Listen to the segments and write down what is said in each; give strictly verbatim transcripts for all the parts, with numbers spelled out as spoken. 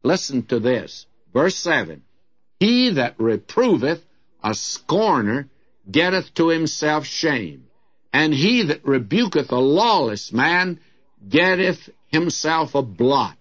Listen to this. Verse seven. He that reproveth a scorner getteth to himself shame, and he that rebuketh a lawless man getteth himself a blot.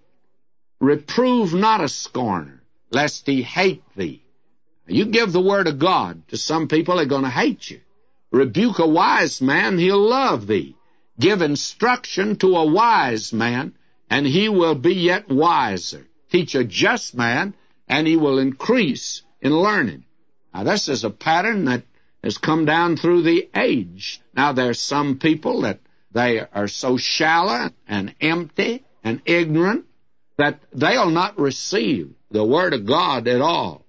Reprove not a scorner, lest he hate thee. You give the word of God to some people, they're going to hate you. Rebuke a wise man, he'll love thee. Give instruction to a wise man, and he will be yet wiser. Teach a just man, and he will increase in learning. Now, this is a pattern that has come down through the age. Now, there's some people that they are so shallow and empty and ignorant that they'll not receive the Word of God at all.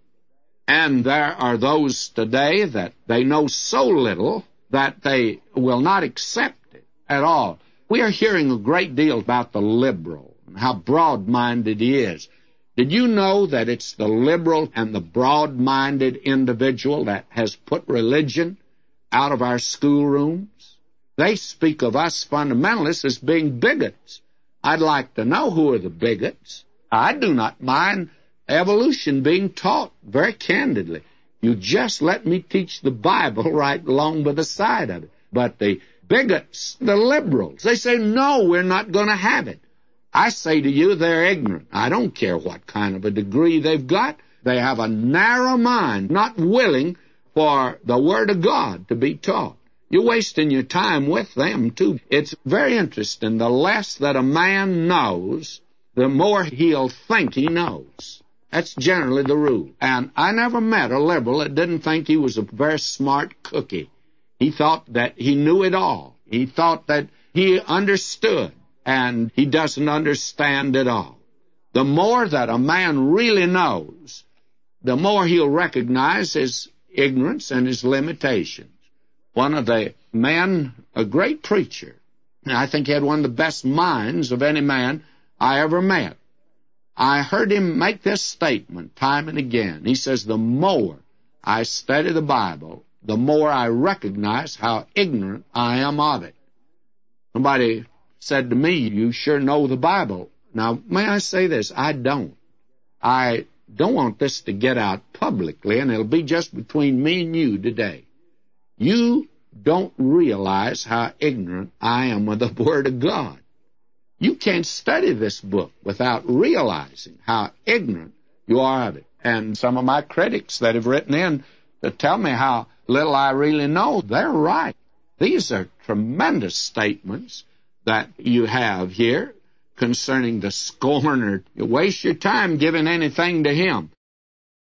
And there are those today that they know so little that they will not accept it at all. We are hearing a great deal about the liberal and how broad-minded he is. Did you know that it's the liberal and the broad-minded individual that has put religion out of our schoolrooms? They speak of us fundamentalists as being bigots. I'd like to know who are the bigots. I do not mind evolution being taught very candidly. You just let me teach the Bible right along by the side of it. But the bigots, the liberals, they say, no, we're not going to have it. I say to you, they're ignorant. I don't care what kind of a degree they've got. They have a narrow mind, not willing for the Word of God to be taught. You're wasting your time with them, too. It's very interesting. The less that a man knows, the more he'll think he knows. That's generally the rule. And I never met a liberal that didn't think he was a very smart cookie. He thought that he knew it all. He thought that he understood. And he doesn't understand it all. The more that a man really knows, the more he'll recognize his ignorance and his limitations. One of the men, a great preacher, and I think he had one of the best minds of any man I ever met. I heard him make this statement time and again. He says, the more I study the Bible, the more I recognize how ignorant I am of it. Somebody said to me, you sure know the Bible. Now, may I say this? I don't. I don't want this to get out publicly, and it'll be just between me and you today. You don't realize how ignorant I am of the Word of God. You can't study this book without realizing how ignorant you are of it. And some of my critics that have written in to tell me how little I really know, they're right. These are tremendous statements that you have here concerning the scorner. You waste your time giving anything to him.